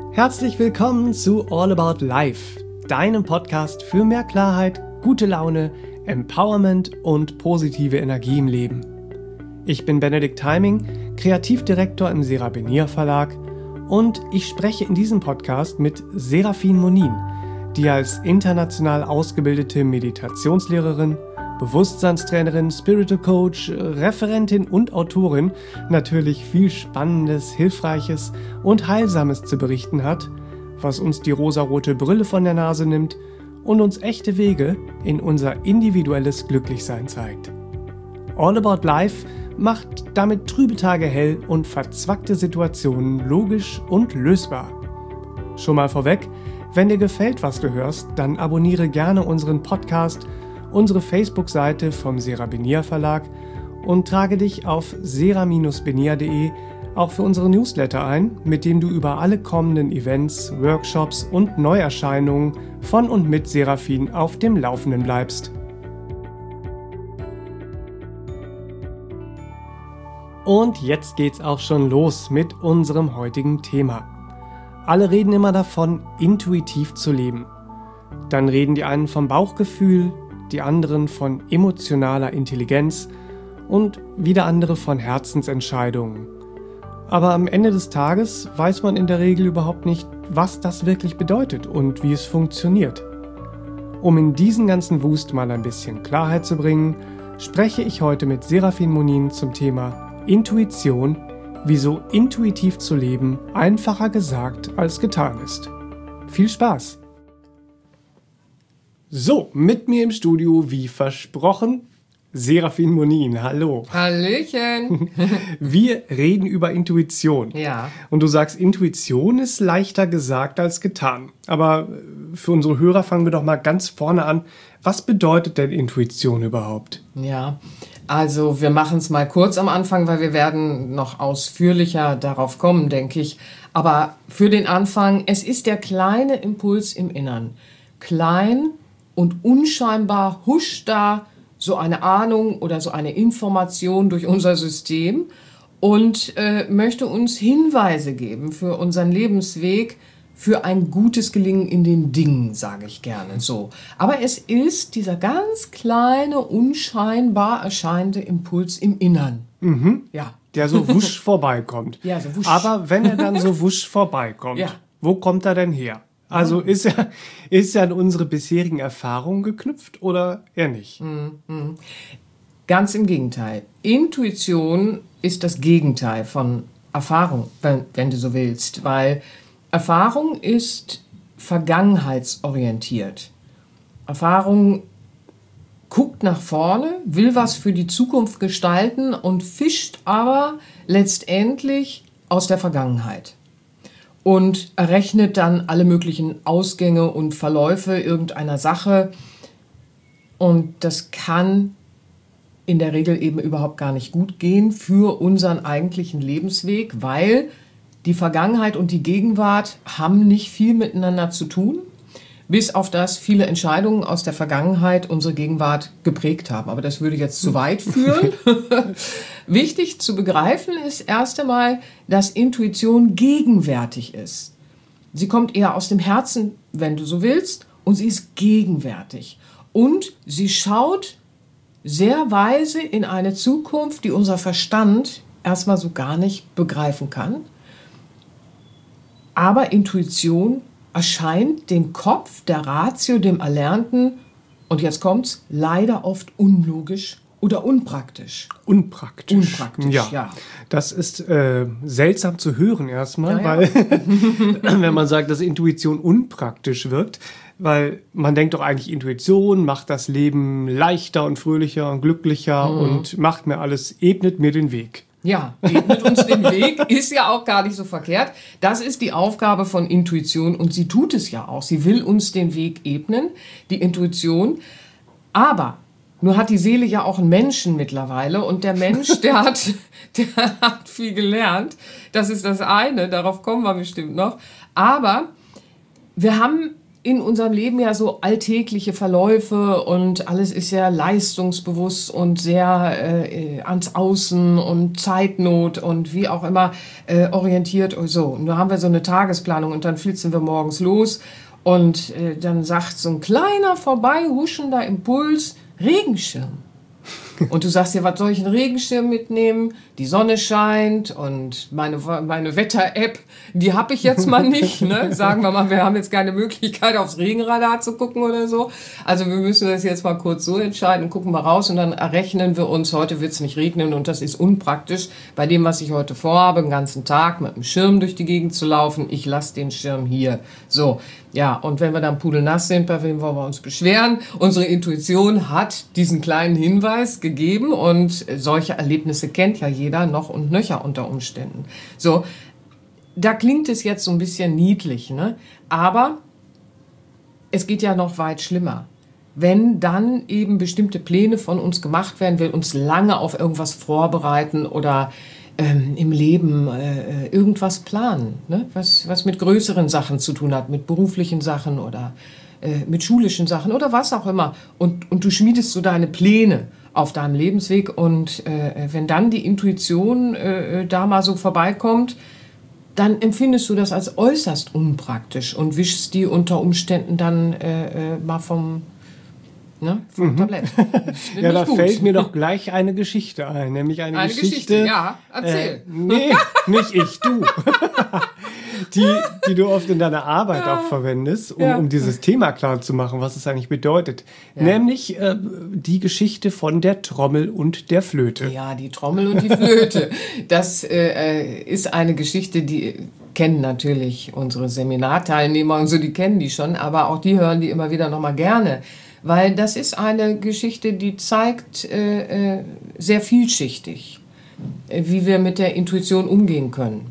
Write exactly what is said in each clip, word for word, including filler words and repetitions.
Herzlich willkommen zu All About Life, deinem Podcast für mehr Klarheit, gute Laune, Empowerment und positive Energie im Leben. Ich bin Benedikt Timing, Kreativdirektor im Serabinier Verlag und ich spreche in diesem Podcast mit Serafin Monin, die als international ausgebildete Meditationslehrerin, Bewusstseinstrainerin, Spiritual Coach, Referentin und Autorin natürlich viel Spannendes, Hilfreiches und Heilsames zu berichten hat, was uns die rosarote Brille von der Nase nimmt und uns echte Wege in unser individuelles Glücklichsein zeigt. All About Life macht damit trübe Tage hell und verzwackte Situationen logisch und lösbar. Schon mal vorweg, wenn dir gefällt, was du hörst, dann abonniere gerne unseren Podcast, unsere Facebook-Seite vom Serabinier Verlag und trage dich auf sera Bindestrich benier punkt de auch für unsere Newsletter ein, mit dem du über alle kommenden Events, Workshops und Neuerscheinungen von und mit Serafin auf dem Laufenden bleibst. Und jetzt geht's auch schon los mit unserem heutigen Thema. Alle reden immer davon, intuitiv zu leben. Dann reden die einen vom Bauchgefühl, die anderen von emotionaler Intelligenz und wieder andere von Herzensentscheidungen. Aber am Ende des Tages weiß man in der Regel überhaupt nicht, was das wirklich bedeutet und wie es funktioniert. Um in diesen ganzen Wust mal ein bisschen Klarheit zu bringen, spreche ich heute mit Serafin Monin zum Thema Intuition, wieso intuitiv zu leben einfacher gesagt als getan ist. Viel Spaß! So, mit mir im Studio, wie versprochen, Serafin Monin. Hallo. Hallöchen. Wir reden über Intuition. Ja. Und du sagst, Intuition ist leichter gesagt als getan. Aber für unsere Hörer fangen wir doch mal ganz vorne an. Was bedeutet denn Intuition überhaupt? Ja, also wir machen es mal kurz am Anfang, weil wir werden noch ausführlicher darauf kommen, denke ich. Aber für den Anfang, es ist der kleine Impuls im Innern. Klein und unscheinbar huscht da so eine Ahnung oder so eine Information durch unser System und äh, möchte uns Hinweise geben für unseren Lebensweg, für ein gutes Gelingen in den Dingen, sage ich gerne so. Aber es ist dieser ganz kleine, unscheinbar erscheinende Impuls im Innern. Mhm. Ja. Der so wusch vorbeikommt. Ja, so wusch. Aber wenn er dann so wusch vorbeikommt, ja. Wo kommt er denn her? Also ist er, ist er an unsere bisherigen Erfahrungen geknüpft oder eher nicht? Mhm. Ganz im Gegenteil. Intuition ist das Gegenteil von Erfahrung, wenn, wenn du so willst, weil Erfahrung ist vergangenheitsorientiert. Erfahrung guckt nach vorne, will was für die Zukunft gestalten und fischt aber letztendlich aus der Vergangenheit. Und errechnet dann alle möglichen Ausgänge und Verläufe irgendeiner Sache. Und das kann in der Regel eben überhaupt gar nicht gut gehen für unseren eigentlichen Lebensweg, weil die Vergangenheit und die Gegenwart haben nicht viel miteinander zu tun, bis auf das viele Entscheidungen aus der Vergangenheit unsere Gegenwart geprägt haben. Aber das würde jetzt zu weit führen. Wichtig zu begreifen ist erst einmal, dass Intuition gegenwärtig ist. Sie kommt eher aus dem Herzen, wenn du so willst, und sie ist gegenwärtig. Und sie schaut sehr weise in eine Zukunft, die unser Verstand erstmal so gar nicht begreifen kann. Aber Intuition erscheint dem Kopf, der Ratio, dem Erlernten, und jetzt kommt's, leider oft unlogisch oder unpraktisch. Unpraktisch. Unpraktisch, ja. ja. Das ist äh, seltsam zu hören erstmal, ja, weil wenn man sagt, dass Intuition unpraktisch wirkt, weil man denkt doch eigentlich, Intuition macht das Leben leichter und fröhlicher und glücklicher mhm. und macht mir alles, ebnet mir den Weg. Ja, ebnet uns den Weg, ist ja auch gar nicht so verkehrt. Das ist die Aufgabe von Intuition und sie tut es ja auch. Sie will uns den Weg ebnen, die Intuition. Aber nur hat die Seele ja auch einen Menschen mittlerweile und der Mensch, der hat, der hat viel gelernt. Das ist das eine, darauf kommen wir bestimmt noch. Aber wir haben in unserem Leben ja so alltägliche Verläufe und alles ist ja leistungsbewusst und sehr äh, ans Außen und Zeitnot und wie auch immer äh, orientiert und so. Und da haben wir so eine Tagesplanung und dann flitzen wir morgens los und äh, dann sagt so ein kleiner vorbeihuschender Impuls, Regenschirm. Und du sagst dir, was soll ich einen Regenschirm mitnehmen? Die Sonne scheint und meine, meine Wetter-App, die habe ich jetzt mal nicht. Ne? Sagen wir mal, wir haben jetzt keine Möglichkeit, aufs Regenradar zu gucken oder so. Also wir müssen das jetzt mal kurz so entscheiden, gucken wir raus und dann errechnen wir uns, heute wird es nicht regnen und das ist unpraktisch. Bei dem, was ich heute vorhabe, den ganzen Tag mit dem Schirm durch die Gegend zu laufen, ich lasse den Schirm hier. So, ja, und wenn wir dann pudelnass sind, bei wem wollen wir uns beschweren? Unsere Intuition hat diesen kleinen Hinweis gegeben und solche Erlebnisse kennt ja jeder noch und nöcher unter Umständen. So, da klingt es jetzt so ein bisschen niedlich, ne? Aber es geht ja noch weit schlimmer. Wenn dann eben bestimmte Pläne von uns gemacht werden, wir uns lange auf irgendwas vorbereiten oder ähm, im Leben äh, irgendwas planen, ne? was, was mit größeren Sachen zu tun hat, mit beruflichen Sachen oder äh, mit schulischen Sachen oder was auch immer. Und, und du schmiedest so deine Pläne auf deinem Lebensweg und äh, wenn dann die Intuition äh, da mal so vorbeikommt, dann empfindest du das als äußerst unpraktisch und wischst die unter Umständen dann äh, äh, mal vom Ne? Vom mhm. Tablett. Ja, da gut. fällt mir doch gleich eine Geschichte ein, nämlich eine, eine Geschichte. Geschichte, ja, erzähl. Äh, nee, nicht ich, du. die, die du oft in deiner Arbeit ja. auch verwendest, um, ja. um dieses Thema klar zu machen, was es eigentlich bedeutet. Ja. Nämlich äh, die Geschichte von der Trommel und der Flöte. Ja, die Trommel und die Flöte. Das äh, ist eine Geschichte, die kennen natürlich unsere Seminarteilnehmer und so, die kennen die schon, aber auch die hören die immer wieder nochmal gerne. Weil das ist eine Geschichte, die zeigt äh, sehr vielschichtig, wie wir mit der Intuition umgehen können.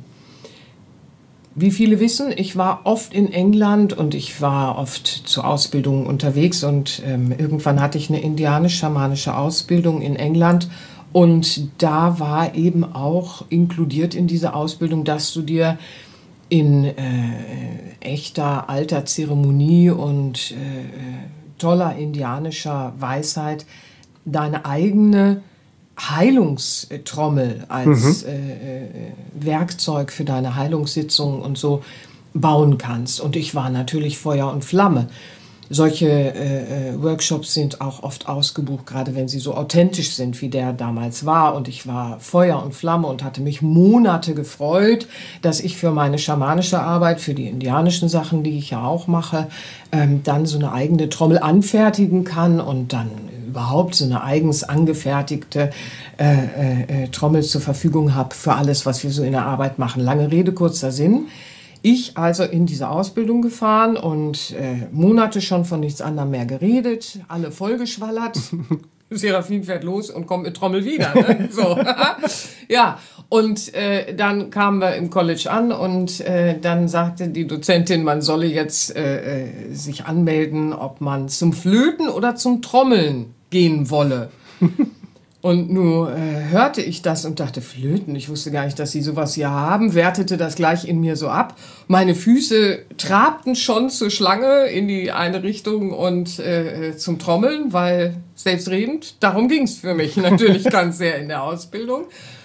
Wie viele wissen, ich war oft in England und ich war oft zur Ausbildung unterwegs und ähm, irgendwann hatte ich eine indianisch-schamanische Ausbildung in England und da war eben auch inkludiert in diese Ausbildung, dass du dir in äh, echter alter Zeremonie und äh, toller indianischer Weisheit deine eigene Heilungstrommel als mhm. äh, Werkzeug für deine Heilungssitzungen und so bauen kannst. Und ich war natürlich Feuer und Flamme. Solche äh, Workshops sind auch oft ausgebucht, gerade wenn sie so authentisch sind, wie der damals war. Und ich war Feuer und Flamme und hatte mich Monate gefreut, dass ich für meine schamanische Arbeit, für die indianischen Sachen, die ich ja auch mache, ähm, dann so eine eigene Trommel anfertigen kann und dann überhaupt so eine eigens angefertigte äh, äh, Trommel zur Verfügung habe für alles, was wir so in der Arbeit machen. Lange Rede, kurzer Sinn. Ich also in diese Ausbildung gefahren und äh, Monate schon von nichts anderem mehr geredet, alle vollgeschwallert. Serafin fährt los und kommt mit Trommel wieder. Ne? So. Ja, und äh, dann kamen wir im College an und äh, dann sagte die Dozentin, man solle jetzt äh, äh, sich anmelden, ob man zum Flöten oder zum Trommeln gehen wolle. Und nun äh, hörte ich das und dachte, Flöten, ich wusste gar nicht, dass sie sowas hier haben, wertete das gleich in mir so ab. Meine Füße trabten schon zur Schlange in die eine Richtung und äh, zum Trommeln, weil selbstredend, darum ging es für mich natürlich ganz sehr in der Ausbildung.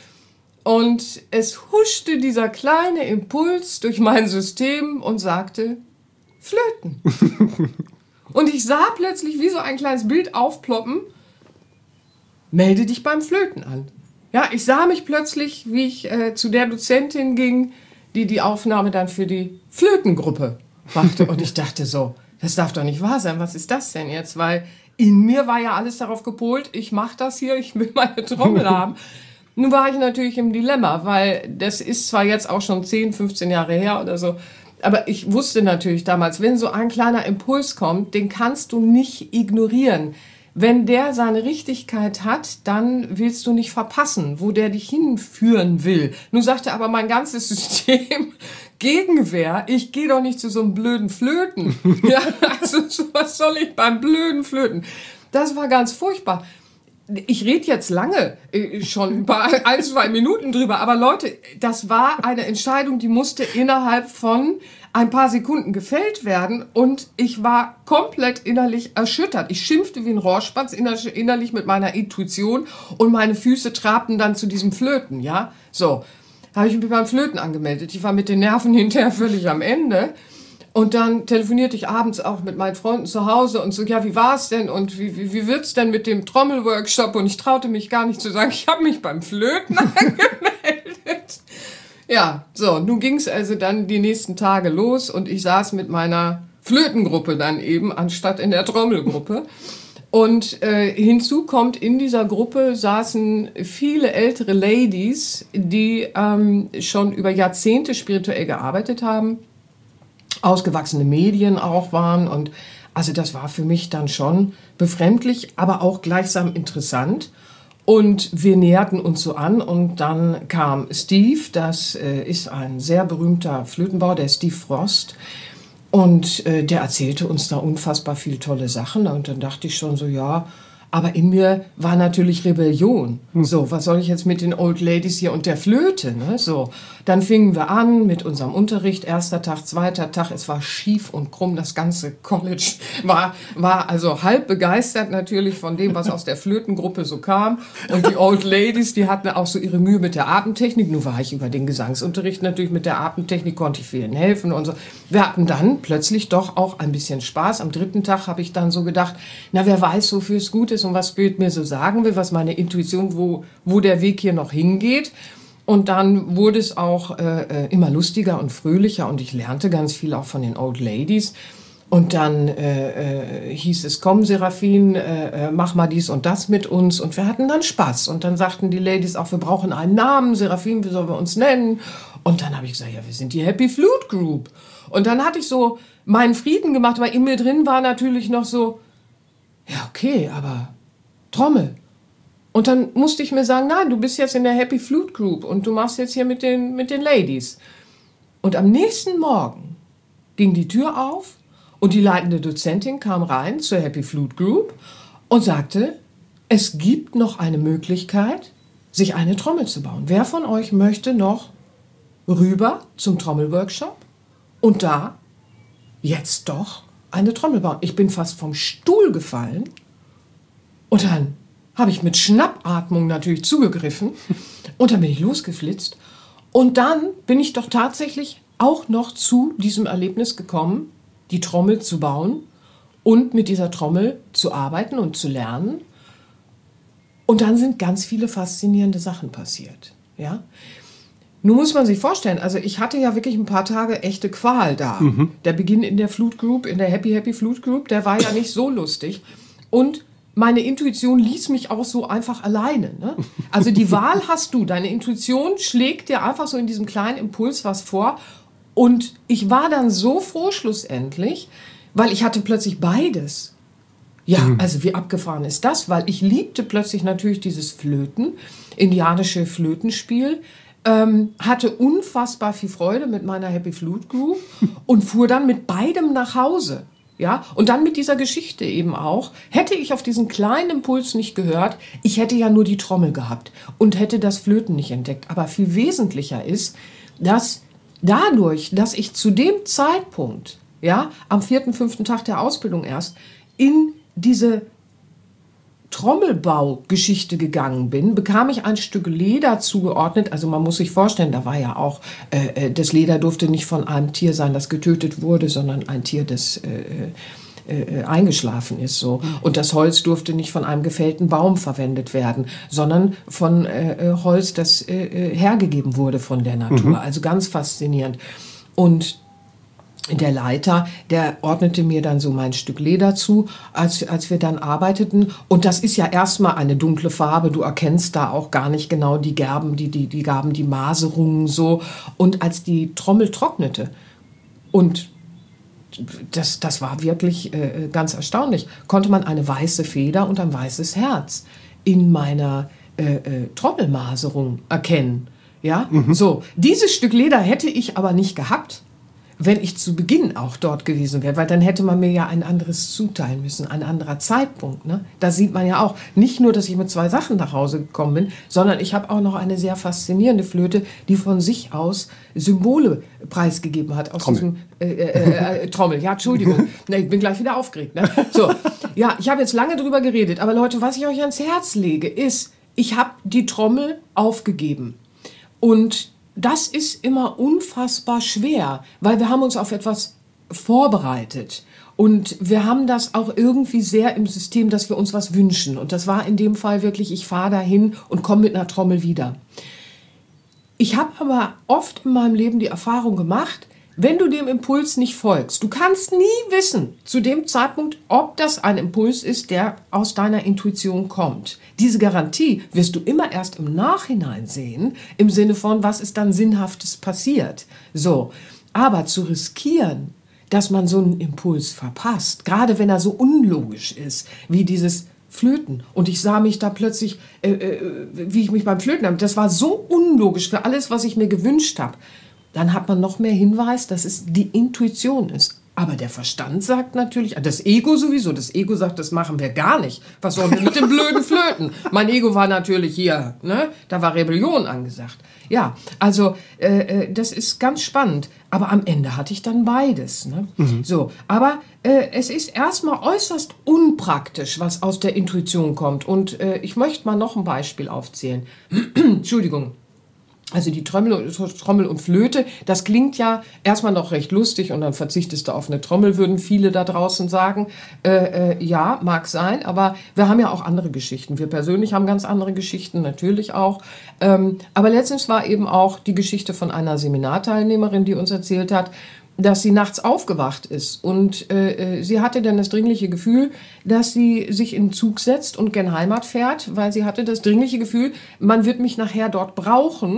Und es huschte dieser kleine Impuls durch mein System und sagte, Flöten. Und ich sah plötzlich wie so ein kleines Bild aufploppen, melde dich beim Flöten an. Ja, ich sah mich plötzlich, wie ich äh, zu der Dozentin ging, die die Aufnahme dann für die Flötengruppe machte. Und ich dachte so, das darf doch nicht wahr sein. Was ist das denn jetzt? Weil in mir war ja alles darauf gepolt, ich mache das hier, ich will meine Trommel haben. Nun war ich natürlich im Dilemma, weil das ist zwar jetzt auch schon zehn, fünfzehn Jahre her oder so, aber ich wusste natürlich damals, wenn so ein kleiner Impuls kommt, den kannst du nicht ignorieren. Wenn der seine Richtigkeit hat, dann willst du nicht verpassen, wo der dich hinführen will. Nun sagte aber mein ganzes System, Gegenwehr, ich gehe doch nicht zu so einem blöden Flöten. Ja, also was soll ich beim blöden Flöten? Das war ganz furchtbar. Ich rede jetzt lange, schon über ein, zwei Minuten drüber, aber Leute, das war eine Entscheidung, die musste innerhalb von ein paar Sekunden gefällt werden und ich war komplett innerlich erschüttert. Ich schimpfte wie ein Rohrspatz innerlich mit meiner Intuition und meine Füße trabten dann zu diesem Flöten, ja. So, habe ich mich beim Flöten angemeldet. Ich war mit den Nerven hinterher völlig am Ende. Und dann telefonierte ich abends auch mit meinen Freunden zu Hause und so, ja, wie war es denn und wie, wie, wie wird's denn mit dem Trommelworkshop? Und ich traute mich gar nicht zu sagen, ich habe mich beim Flöten angemeldet. Ja, so, nun ging es also dann die nächsten Tage los und ich saß mit meiner Flötengruppe dann eben, anstatt in der Trommelgruppe. Und äh, hinzu kommt, in dieser Gruppe saßen viele ältere Ladies, die ähm, schon über Jahrzehnte spirituell gearbeitet haben, ausgewachsene Medien auch waren. Und also das war für mich dann schon befremdlich, aber auch gleichsam interessant. Und wir näherten uns so an und dann kam Steve, das äh, ist ein sehr berühmter Flötenbauer, der Steve Frost. Und äh, der erzählte uns da unfassbar viele tolle Sachen. Und dann dachte ich schon so, ja, aber in mir war natürlich Rebellion. Hm. So, was soll ich jetzt mit den Old Ladies hier und der Flöte? Ne? So, dann fingen wir an mit unserem Unterricht. Erster Tag, zweiter Tag. Es war schief und krumm. Das ganze College war, war also halb begeistert natürlich von dem, was aus der Flötengruppe so kam. Und die Old Ladies, die hatten auch so ihre Mühe mit der Atemtechnik. Nun war ich über den Gesangsunterricht natürlich mit der Atemtechnik, konnte ich vielen helfen und so. Wir hatten dann plötzlich doch auch ein bisschen Spaß. Am dritten Tag habe ich dann so gedacht, na, wer weiß, wofür es gut ist und was Bild mir so sagen will, was meine Intuition, wo, wo der Weg hier noch hingeht. Und dann wurde es auch äh, immer lustiger und fröhlicher und ich lernte ganz viel auch von den Old Ladies. Und dann äh, äh, hieß es, komm Serafin, äh, mach mal dies und das mit uns. Und wir hatten dann Spaß. Und dann sagten die Ladies auch, wir brauchen einen Namen. Serafin, wie sollen wir uns nennen? Und dann habe ich gesagt, ja, wir sind die Happy Flute Group. Und dann hatte ich so meinen Frieden gemacht, aber in mir drin war natürlich noch so, ja okay, aber Trommel. Und dann musste ich mir sagen, nein, du bist jetzt in der Happy Flute Group und du machst jetzt hier mit den, mit den Ladies. Und am nächsten Morgen ging die Tür auf und die leitende Dozentin kam rein zur Happy Flute Group und sagte, es gibt noch eine Möglichkeit, sich eine Trommel zu bauen. Wer von euch möchte noch rüber zum Trommelworkshop und da jetzt doch eine Trommel bauen? Ich bin fast vom Stuhl gefallen. Und dann habe ich mit Schnappatmung natürlich zugegriffen und dann bin ich losgeflitzt. Und dann bin ich doch tatsächlich auch noch zu diesem Erlebnis gekommen, die Trommel zu bauen und mit dieser Trommel zu arbeiten und zu lernen. Und dann sind ganz viele faszinierende Sachen passiert. Ja? Nun muss man sich vorstellen, also ich hatte ja wirklich ein paar Tage echte Qual da. Mhm. Der Beginn in der Flute Group, in der Happy Happy Flute Group, der war ja nicht so lustig. Und meine Intuition ließ mich auch so einfach alleine. Ne? Also die Wahl hast du. Deine Intuition schlägt dir einfach so in diesem kleinen Impuls was vor. Und ich war dann so froh schlussendlich, weil ich hatte plötzlich beides. Ja, mhm. Also wie abgefahren ist das? Weil ich liebte plötzlich natürlich dieses Flöten, indianische Flötenspiel, ähm, hatte unfassbar viel Freude mit meiner Happy Flute Group und fuhr dann mit beidem nach Hause. Ja, und dann mit dieser Geschichte eben auch, hätte ich auf diesen kleinen Impuls nicht gehört, ich hätte ja nur die Trommel gehabt und hätte das Flöten nicht entdeckt. Aber viel wesentlicher ist, dass dadurch, dass ich zu dem Zeitpunkt, ja, am vierten, fünften Tag der Ausbildung erst, in diese Trommelbaugeschichte gegangen bin, bekam ich ein Stück Leder zugeordnet. Also man muss sich vorstellen, da war ja auch, äh, das Leder durfte nicht von einem Tier sein, das getötet wurde, sondern ein Tier, das äh, äh, eingeschlafen ist. So. Und das Holz durfte nicht von einem gefällten Baum verwendet werden, sondern von äh, Holz, das äh, hergegeben wurde von der Natur. Mhm. Also ganz faszinierend. Und der Leiter, der ordnete mir dann so mein Stück Leder zu, als, als wir dann arbeiteten. Und das ist ja erstmal eine dunkle Farbe. Du erkennst da auch gar nicht genau die Gerben, die, die, die Gaben, die Maserungen so. Und als die Trommel trocknete, und das, das war wirklich äh, ganz erstaunlich, konnte man eine weiße Feder und ein weißes Herz in meiner äh, äh, Trommelmaserung erkennen. Ja, mhm. So. Dieses Stück Leder hätte ich aber nicht gehabt, wenn ich zu Beginn auch dort gewesen wäre, weil dann hätte man mir ja ein anderes zuteilen müssen, ein anderer Zeitpunkt. Ne? Da sieht man ja auch, nicht nur, dass ich mit zwei Sachen nach Hause gekommen bin, sondern ich habe auch noch eine sehr faszinierende Flöte, die von sich aus Symbole preisgegeben hat. Aus Trommel. diesem äh, äh, äh, Trommel, ja, Entschuldigung. Ne, ich bin gleich wieder aufgeregt. Ne? So, ja, ich habe jetzt lange drüber geredet, aber Leute, was ich euch ans Herz lege, ist, ich habe die Trommel aufgegeben. Und das ist immer unfassbar schwer, weil wir haben uns auf etwas vorbereitet. Und wir haben das auch irgendwie sehr im System, dass wir uns was wünschen. Und das war in dem Fall wirklich, ich fahre dahin und komme mit einer Trommel wieder. Ich habe aber oft in meinem Leben die Erfahrung gemacht, wenn du dem Impuls nicht folgst, du kannst nie wissen, zu dem Zeitpunkt, ob das ein Impuls ist, der aus deiner Intuition kommt. Diese Garantie wirst du immer erst im Nachhinein sehen, im Sinne von, was ist dann Sinnhaftes passiert. So, aber zu riskieren, dass man so einen Impuls verpasst, gerade wenn er so unlogisch ist, wie dieses Flöten. Und ich sah mich da plötzlich, äh, äh, wie ich mich beim Flöten habe, das war so unlogisch für alles, was ich mir gewünscht habe. Dann hat man noch mehr Hinweis, dass es die Intuition ist. Aber der Verstand sagt natürlich, das Ego sowieso, das Ego sagt, das machen wir gar nicht. Was sollen wir mit dem blöden Flöten? Mein Ego war natürlich hier, ne? Da war Rebellion angesagt. Ja, also äh, das ist ganz spannend. Aber am Ende hatte ich dann beides. Ne? Mhm. So, aber äh, es ist erstmal äußerst unpraktisch, was aus der Intuition kommt. Und äh, ich möchte mal noch ein Beispiel aufzählen. Entschuldigung. Also die Trommel, Trommel und Flöte, das klingt ja erstmal noch recht lustig und dann verzichtest du auf eine Trommel, würden viele da draußen sagen. Äh, äh, ja, mag sein, aber wir haben ja auch andere Geschichten. Wir persönlich haben ganz andere Geschichten, natürlich auch. Ähm, aber letztens war eben auch die Geschichte von einer Seminarteilnehmerin, die uns erzählt hat, dass sie nachts aufgewacht ist und äh, sie hatte dann das dringliche Gefühl, dass sie sich in den Zug setzt und gen Heimat fährt, weil sie hatte das dringliche Gefühl, man wird mich nachher dort brauchen.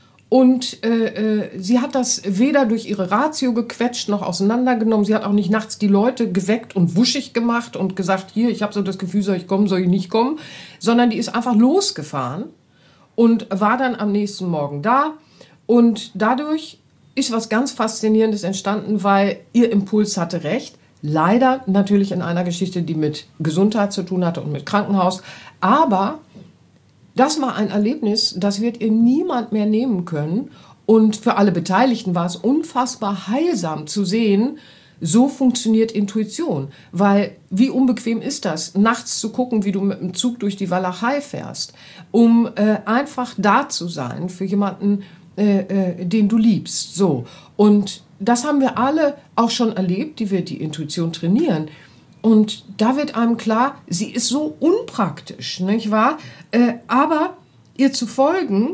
Und äh, äh, sie hat das weder durch ihre Ratio gequetscht noch auseinandergenommen. Sie hat auch nicht nachts die Leute geweckt und wuschig gemacht und gesagt, hier, ich habe so das Gefühl, soll ich kommen, soll ich nicht kommen, sondern die ist einfach losgefahren und war dann am nächsten Morgen da. Und dadurch ist was ganz Faszinierendes entstanden, weil ihr Impuls hatte recht. Leider natürlich in einer Geschichte, die mit Gesundheit zu tun hatte und mit Krankenhaus. Aber das war ein Erlebnis, das wird ihr niemand mehr nehmen können. Und für alle Beteiligten war es unfassbar heilsam zu sehen, so funktioniert Intuition. Weil wie unbequem ist das, nachts zu gucken, wie du mit dem Zug durch die Walachei fährst, um äh, einfach da zu sein für jemanden, äh, äh, den du liebst. So. Und das haben wir alle auch schon erlebt, die wir die Intuition trainieren. Und da wird einem klar, sie ist so unpraktisch, nicht wahr? Äh, aber ihr zu folgen,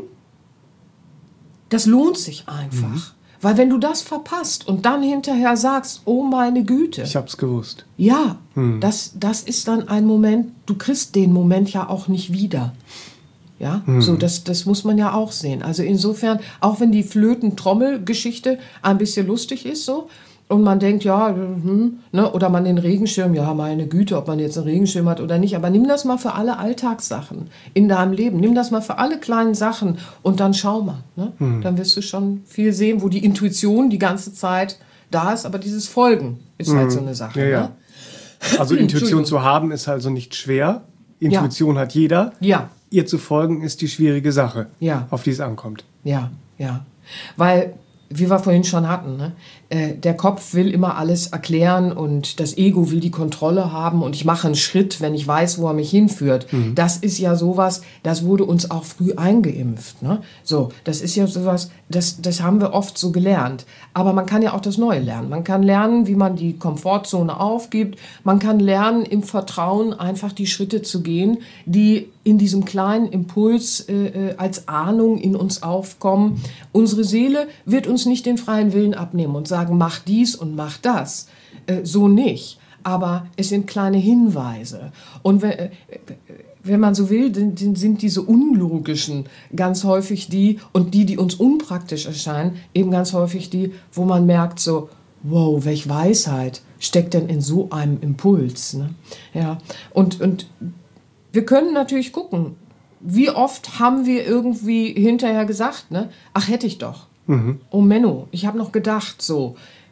das lohnt sich einfach. Mhm. Weil wenn du das verpasst und dann hinterher sagst, oh meine Güte. Ich hab's gewusst. Ja, mhm. das, das ist dann ein Moment, du kriegst den Moment ja auch nicht wieder. Ja, mhm. so das, das muss man ja auch sehen. Also insofern, auch wenn die Flöten-Trommel-Geschichte ein bisschen lustig ist, so, und man denkt, ja, hm, ne, oder man den Regenschirm, ja, meine Güte, ob man jetzt einen Regenschirm hat oder nicht, aber nimm das mal für alle Alltagssachen in deinem Leben, nimm das mal für alle kleinen Sachen und dann schau mal, ne? Hm. Dann wirst du schon viel sehen, wo die Intuition die ganze Zeit da ist, aber dieses Folgen ist hm. halt so eine Sache. Ja, ja. Ne? Also Intuition zu haben ist also nicht schwer, Intuition ja. hat jeder, ja. ihr zu folgen ist die schwierige Sache, ja. auf die es ankommt. Ja, ja, weil wie wir vorhin schon hatten, ne? äh, der Kopf will immer alles erklären und das Ego will die Kontrolle haben und ich mache einen Schritt, wenn ich weiß, wo er mich hinführt. Mhm. Das ist ja sowas, das wurde uns auch früh eingeimpft. Ne? So, das ist ja sowas, das, das haben wir oft so gelernt. Aber man kann ja auch das Neue lernen. Man kann lernen, wie man die Komfortzone aufgibt. Man kann lernen, im Vertrauen einfach die Schritte zu gehen, die in diesem kleinen Impuls äh, als Ahnung in uns aufkommen. Unsere Seele wird uns nicht den freien Willen abnehmen und sagen, mach dies und mach das. Äh, so nicht. Aber es sind kleine Hinweise. Und wenn, äh, wenn man so will, dann sind diese unlogischen ganz häufig die, und die, die uns unpraktisch erscheinen, eben ganz häufig die, wo man merkt so, wow, welche Weisheit steckt denn in so einem Impuls. Ne? Ja. Und, und wir können natürlich gucken, wie oft haben wir irgendwie hinterher gesagt, ne? Ach, hätte ich doch. Mhm. Oh Menno, ich habe noch gedacht, so,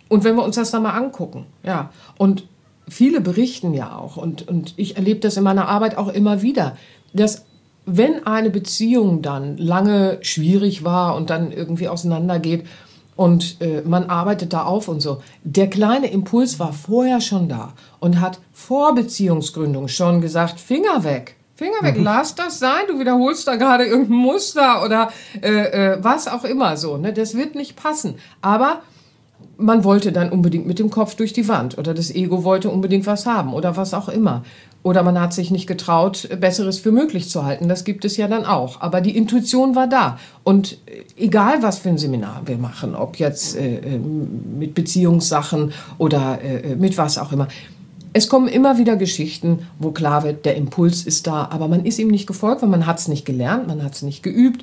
Und wenn wir uns das dann mal angucken, ja, und viele berichten ja auch, und, und ich erlebe das in meiner Arbeit auch immer wieder, dass wenn eine Beziehung dann lange schwierig war und dann irgendwie auseinandergeht und äh, man arbeitet da auf und so, der kleine Impuls war vorher schon da und hat vor Beziehungsgründung schon gesagt, Finger weg. Finger weg, lass das sein, du wiederholst da gerade irgendein Muster oder äh, äh, was auch immer so. Ne? Das wird nicht passen. Aber man wollte dann unbedingt mit dem Kopf durch die Wand oder das Ego wollte unbedingt was haben oder was auch immer. Oder man hat sich nicht getraut, Besseres für möglich zu halten. Das gibt es ja dann auch. Aber die Intuition war da. Und egal, was für ein Seminar wir machen, ob jetzt äh, mit Beziehungssachen oder äh, mit was auch immer, es kommen immer wieder Geschichten, wo klar wird, der Impuls ist da, aber man ist ihm nicht gefolgt, weil man hat es nicht gelernt, man hat es nicht geübt.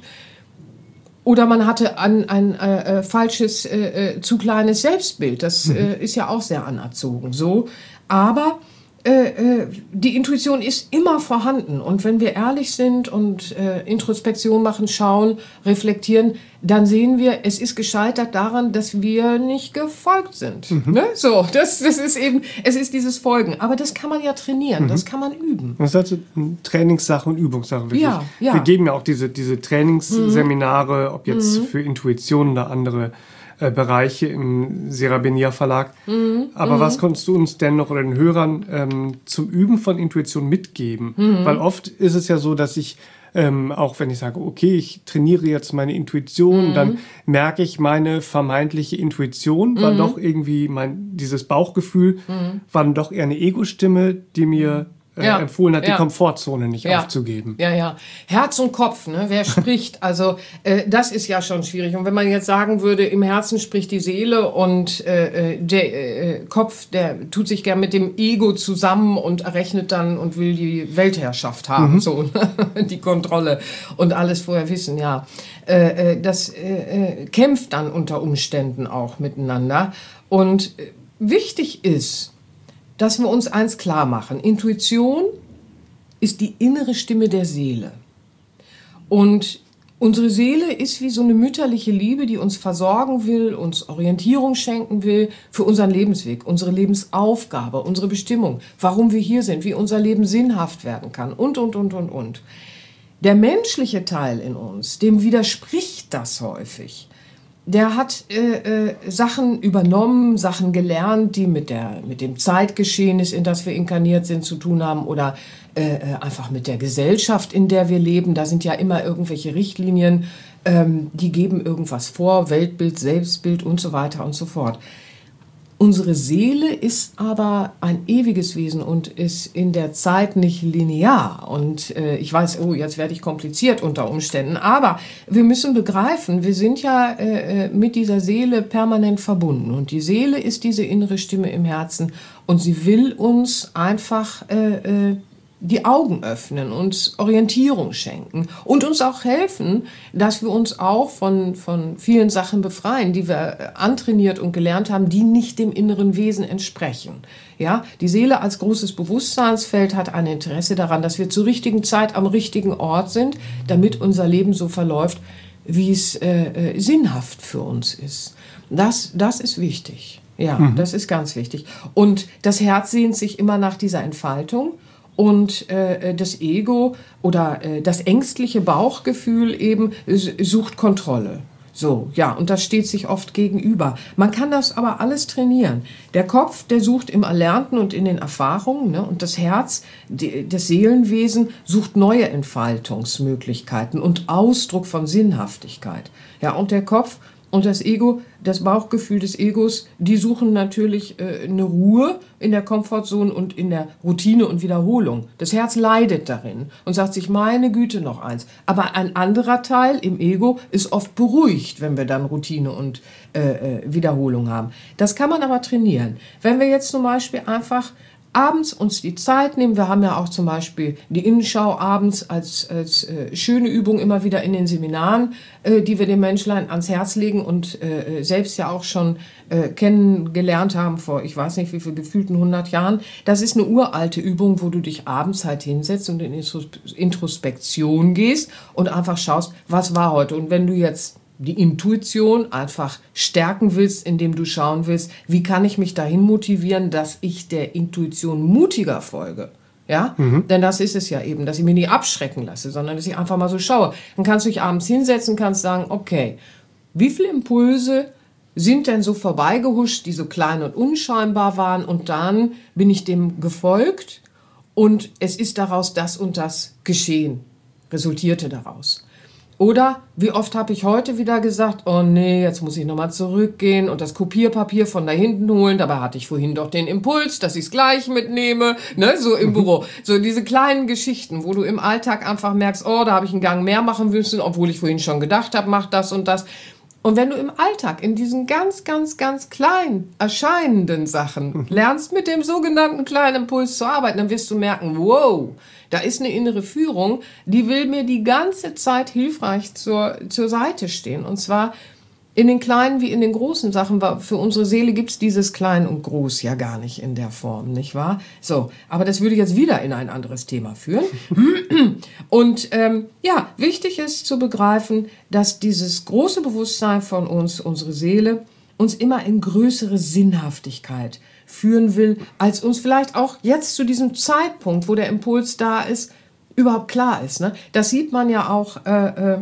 Oder man hatte ein, ein äh, falsches, äh, zu kleines Selbstbild. Das äh, ist ja auch sehr anerzogen. So. Aber äh, die Intuition ist immer vorhanden. Und wenn wir ehrlich sind und äh, Introspektion machen, schauen, reflektieren, dann sehen wir, es ist gescheitert daran, dass wir nicht gefolgt sind. Mhm. Ne? So, das, das ist eben, es ist dieses Folgen. Aber das kann man ja trainieren, mhm. das kann man üben. Das ist also Trainingssache und Übungssache. Wirklich. Ja, ja. Wir geben ja auch diese, diese Trainingsseminare, ob jetzt mhm. für Intuition oder andere äh, Bereiche im Serabenia Verlag. Mhm. Aber mhm. was konntest du uns denn noch oder den Hörern ähm, zum Üben von Intuition mitgeben? Mhm. Weil oft ist es ja so, dass ich Ähm, auch wenn ich sage, okay, ich trainiere jetzt meine Intuition, mhm. dann merke ich, meine vermeintliche Intuition war mhm. doch irgendwie mein, dieses Bauchgefühl, mhm. war dann doch eher eine Ego-Stimme, die mir äh, ja. empfohlen hat, ja. die Komfortzone nicht ja. aufzugeben. Ja, ja. Herz und Kopf, ne? Wer spricht? Also äh, das ist ja schon schwierig. Und wenn man jetzt sagen würde, im Herzen spricht die Seele und äh, der äh, Kopf, der tut sich gern mit dem Ego zusammen und errechnet dann und will die Weltherrschaft haben, mhm. so die Kontrolle und alles vorher wissen, ja. Äh, das äh, kämpft dann unter Umständen auch miteinander. Und äh, wichtig ist, dass wir uns eins klar machen. Intuition ist die innere Stimme der Seele. Und unsere Seele ist wie so eine mütterliche Liebe, die uns versorgen will, uns Orientierung schenken will für unseren Lebensweg, unsere Lebensaufgabe, unsere Bestimmung, warum wir hier sind, wie unser Leben sinnhaft werden kann und, und, und, und, und. Der menschliche Teil in uns, dem widerspricht das häufig. Der hat äh, äh, Sachen übernommen, Sachen gelernt, die mit, der, mit dem Zeitgeschehnis, in das wir inkarniert sind, zu tun haben oder äh, einfach mit der Gesellschaft, in der wir leben. Da sind ja immer irgendwelche Richtlinien, ähm, die geben irgendwas vor, Weltbild, Selbstbild und so weiter und so fort. Unsere Seele ist aber ein ewiges Wesen und ist in der Zeit nicht linear. Und äh, ich weiß, oh, jetzt werde ich kompliziert unter Umständen. Aber wir müssen begreifen, wir sind ja äh, mit dieser Seele permanent verbunden. Und die Seele ist diese innere Stimme im Herzen. Und sie will uns einfach äh, äh, die Augen öffnen, uns Orientierung schenken und uns auch helfen, dass wir uns auch von, von vielen Sachen befreien, die wir antrainiert und gelernt haben, die nicht dem inneren Wesen entsprechen. Ja, die Seele als großes Bewusstseinsfeld hat ein Interesse daran, dass wir zur richtigen Zeit am richtigen Ort sind, damit unser Leben so verläuft, wie es äh, äh, sinnhaft für uns ist. Das, das ist wichtig. Ja, mhm. das ist ganz wichtig. Und das Herz sehnt sich immer nach dieser Entfaltung. Und äh, das Ego oder äh, das ängstliche Bauchgefühl eben sucht Kontrolle. So, ja, und das steht sich oft gegenüber. Man kann das aber alles trainieren. Der Kopf, der sucht im Erlernten und in den Erfahrungen, ne? Und das Herz, die, das Seelenwesen, sucht neue Entfaltungsmöglichkeiten und Ausdruck von Sinnhaftigkeit. Ja, und der Kopf und das Ego, das Bauchgefühl des Egos, die suchen natürlich äh, eine Ruhe in der Komfortzone und in der Routine und Wiederholung. Das Herz leidet darin und sagt sich, meine Güte, noch eins. Aber ein anderer Teil im Ego ist oft beruhigt, wenn wir dann Routine und äh, Wiederholung haben. Das kann man aber trainieren. Wenn wir jetzt zum Beispiel einfach abends uns die Zeit nehmen, wir haben ja auch zum Beispiel die Innenschau abends als, als äh, schöne Übung immer wieder in den Seminaren, äh, die wir den Menschlein ans Herz legen und äh, selbst ja auch schon äh, kennengelernt haben vor, ich weiß nicht wie viel, gefühlten hundert Jahren. Das ist eine uralte Übung, wo du dich abends halt hinsetzt und in Introspektion gehst und einfach schaust, was war heute. Und wenn du jetzt die Intuition einfach stärken willst, indem du schauen willst, wie kann ich mich dahin motivieren, dass ich der Intuition mutiger folge. Ja, mhm. Denn das ist es ja eben, dass ich mich nicht abschrecken lasse, sondern dass ich einfach mal so schaue. Dann kannst du dich abends hinsetzen, kannst sagen, okay, wie viele Impulse sind denn so vorbeigehuscht, die so klein und unscheinbar waren, und dann bin ich dem gefolgt und es ist daraus das und das geschehen, resultierte daraus. Oder wie oft habe ich heute wieder gesagt, oh nee, jetzt muss ich nochmal zurückgehen und das Kopierpapier von da hinten holen. Dabei hatte ich vorhin doch den Impuls, dass ich es gleich mitnehme, ne, so im Büro. So diese kleinen Geschichten, wo du im Alltag einfach merkst, oh, da habe ich einen Gang mehr machen müssen, obwohl ich vorhin schon gedacht habe, mach das und das. Und wenn du im Alltag in diesen ganz, ganz, ganz klein erscheinenden Sachen lernst, mit dem sogenannten kleinen Impuls zu arbeiten, dann wirst du merken, wow, da ist eine innere Führung, die will mir die ganze Zeit hilfreich zur, zur Seite stehen. Und zwar in den kleinen wie in den großen Sachen. Für unsere Seele gibt's dieses Klein und Groß ja gar nicht in der Form, nicht wahr? So, aber das würde jetzt wieder in ein anderes Thema führen. Und ähm, ja, wichtig ist zu begreifen, dass dieses große Bewusstsein von uns, unsere Seele, uns immer in größere Sinnhaftigkeit führen will, als uns vielleicht auch jetzt zu diesem Zeitpunkt, wo der Impuls da ist, überhaupt klar ist. Ne? Das sieht man ja auch äh, äh,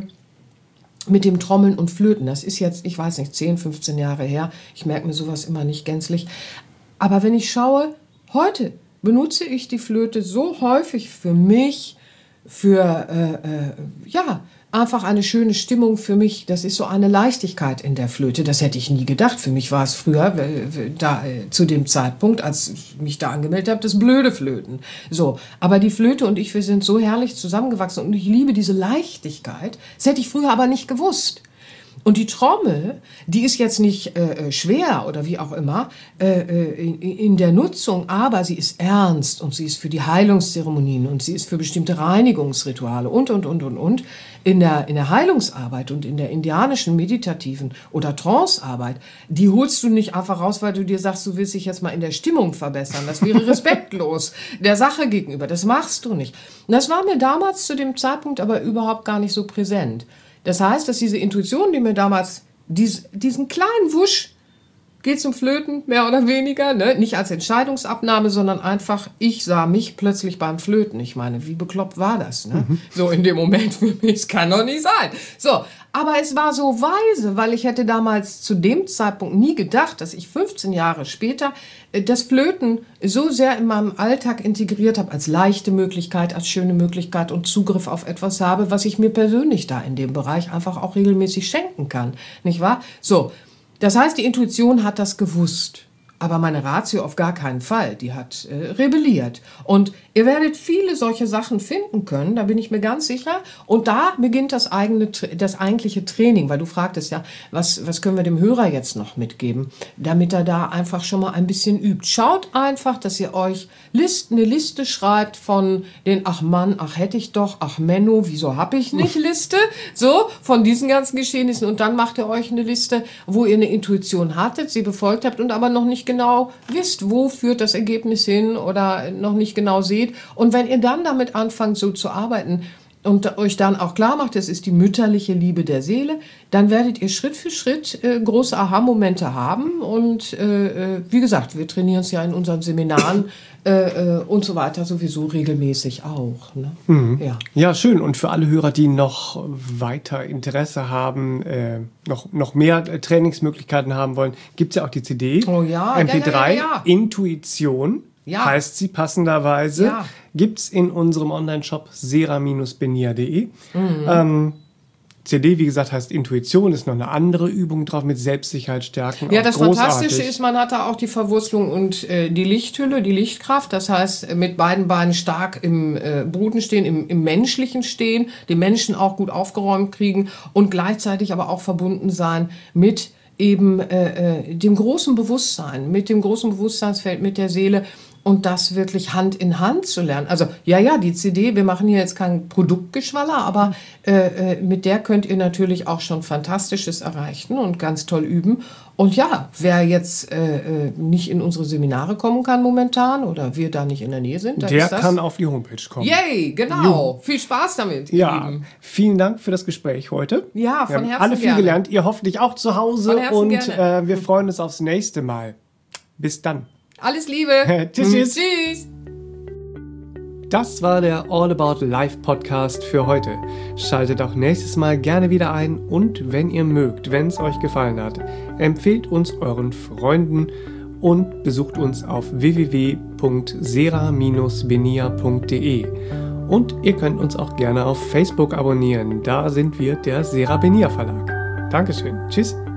mit dem Trommeln und Flöten. Das ist jetzt, ich weiß nicht, zehn, fünfzehn Jahre her. Ich merke mir sowas immer nicht gänzlich. Aber wenn ich schaue, heute benutze ich die Flöte so häufig für mich, für, äh, äh, ja, einfach eine schöne Stimmung für mich. Das ist so eine Leichtigkeit in der Flöte. Das hätte ich nie gedacht. Für mich war es früher, da, zu dem Zeitpunkt, als ich mich da angemeldet habe, das blöde Flöten. So. Aber die Flöte und ich, wir sind so herrlich zusammengewachsen und ich liebe diese Leichtigkeit. Das hätte ich früher aber nicht gewusst. Und die Trommel, die ist jetzt nicht äh, schwer oder wie auch immer äh, in, in der Nutzung, aber sie ist ernst und sie ist für die Heilungszeremonien und sie ist für bestimmte Reinigungsrituale und, und, und, und, und. In der, in der Heilungsarbeit und in der indianischen meditativen oder Trancearbeit, die holst du nicht einfach raus, weil du dir sagst, du willst dich jetzt mal in der Stimmung verbessern. Das wäre respektlos der Sache gegenüber. Das machst du nicht. Und das war mir damals zu dem Zeitpunkt aber überhaupt gar nicht so präsent. Das heißt, dass diese Intuition, die mir damals dies, diesen kleinen Wusch, geht zum Flöten, mehr oder weniger, ne? Nicht als Entscheidungsabnahme, sondern einfach, ich sah mich plötzlich beim Flöten. Ich meine, wie bekloppt war das? Ne? Mhm. So in dem Moment für mich, es kann doch nicht sein. So, aber es war so weise, weil ich hätte damals zu dem Zeitpunkt nie gedacht, dass ich fünfzehn Jahre später das Flöten so sehr in meinem Alltag integriert habe, als leichte Möglichkeit, als schöne Möglichkeit und Zugriff auf etwas habe, was ich mir persönlich da in dem Bereich einfach auch regelmäßig schenken kann. Nicht wahr? So. Das heißt, die Intuition hat das gewusst, aber meine Ratio auf gar keinen Fall. Die hat äh, rebelliert. Und ihr werdet viele solche Sachen finden können, da bin ich mir ganz sicher. Und da beginnt das eigene, das eigentliche Training, weil du fragtest ja, was, was können wir dem Hörer jetzt noch mitgeben, damit er da einfach schon mal ein bisschen übt. Schaut einfach, dass ihr euch List, eine Liste schreibt von den ach Mann, ach hätte ich doch, ach Menno, wieso hab ich nicht Liste? So, von diesen ganzen Geschehnissen. Und dann macht ihr euch eine Liste, wo ihr eine Intuition hattet, sie befolgt habt und aber noch nicht genau wisst, wo führt das Ergebnis hin oder noch nicht genau seht. Und wenn ihr dann damit anfangt, so zu arbeiten und euch dann auch klar macht, das ist die mütterliche Liebe der Seele, dann werdet ihr Schritt für Schritt äh, große Aha-Momente haben. Und äh, wie gesagt, wir trainieren es ja in unseren Seminaren äh, äh, und so weiter sowieso regelmäßig auch. Ne? Mhm. Ja. Ja, schön. Und für alle Hörer, die noch weiter Interesse haben, äh, noch, noch mehr äh, Trainingsmöglichkeiten haben wollen, gibt es ja auch die C D. Oh ja, M P drei, ja, ja, ja, ja. Intuition. Ja. Heißt sie passenderweise. Ja. Gibt's in unserem Online-Shop sera Bindestrich benia punkt de. Mhm. Ähm, C D, wie gesagt, heißt Intuition, ist noch eine andere Übung drauf mit Selbstsicherheit stärken. Ja, das Fantastische ist, man hat da auch die Verwurzelung und äh, die Lichthülle, die Lichtkraft. Das heißt, mit beiden Beinen stark im äh, Boden stehen, im, im menschlichen stehen, den Menschen auch gut aufgeräumt kriegen und gleichzeitig aber auch verbunden sein mit eben äh, dem großen Bewusstsein, mit dem großen Bewusstseinsfeld, mit der Seele. und das wirklich Hand in Hand zu lernen. Also ja, ja, die C D, wir machen hier jetzt kein Produktgeschwaller, aber äh, äh, mit der könnt ihr natürlich auch schon Fantastisches erreichen und ganz toll üben. Und ja, wer jetzt äh, äh, nicht in unsere Seminare kommen kann momentan oder wir da nicht in der Nähe sind, der ist das kann auf die Homepage kommen. Yay, genau. Jo. Viel Spaß damit, ihr Ja, Lieben. Vielen Dank für das Gespräch heute. Ja, von wir haben Herzen alle viel gerne. gelernt, ihr hoffentlich auch zu Hause Von Herzen und gerne. äh, wir freuen uns aufs nächste Mal. Bis dann. Alles Liebe. Tschüss, tschüss. Tschüss. Das war der All About Life Podcast für heute. Schaltet auch nächstes Mal gerne wieder ein und wenn ihr mögt, wenn es euch gefallen hat, empfehlt uns euren Freunden und besucht uns auf w w w punkt sera Bindestrich benia punkt de. Und ihr könnt uns auch gerne auf Facebook abonnieren. Da sind wir der Sera Benia Verlag. Dankeschön. Tschüss.